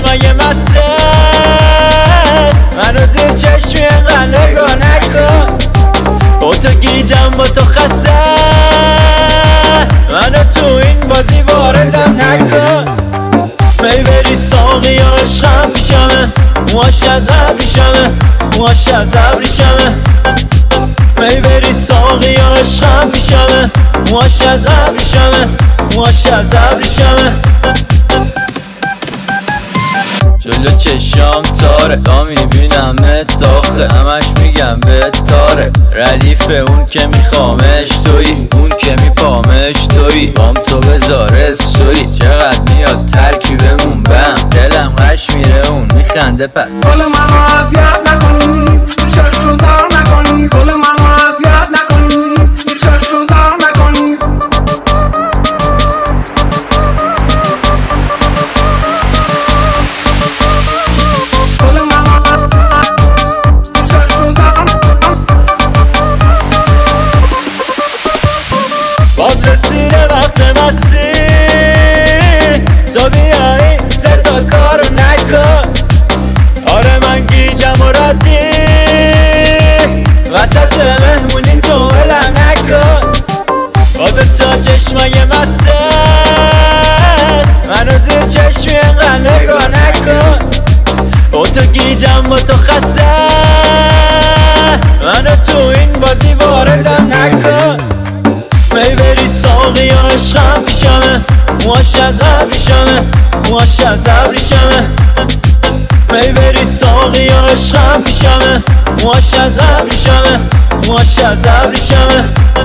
چشمای مستت منو زیر چشمی انقدر نگاه نکن با تو گیجم با تو خسته منو تو این بازی واردم نکن می بری ساقی یا عشقم پیشمه موهاش از ابریشمه موهاش از ابریشمه می بری ساقی یا عشقم پیشمه موهاش از ابریشمه موهاش از ابریشمه جلو چشام تاره تا میبینم تاخه همش میگم به تاره ردیف اون که میخوامش توی اون که میپامش توی بام تو بذاره سوی چقدر میاد ترکیبمون بم دلم قش میره اون میخنده پس گل منو اذیت نکنید شش رو زار نکنید گل منو اذیت نکنید شش رو زار نکنید باز رسیده وقت مستی تو بیایی سه تا کارو نکن آره من گیجم و ردی وسط مهمونی تو ولم نکن با دوتا چشمای مستت منو زیر چشمی انقدر نگاه نکن با تو گیجم با تو خسته منو تو این بازی واردم نکن می بری ساقی یا عشقم پیشمه موهاش از ابریشمه موهاش از ابریشمه می بری ساقی یا عشقم پیشمه موهاش از ابریشمه موهاش از ابریشمه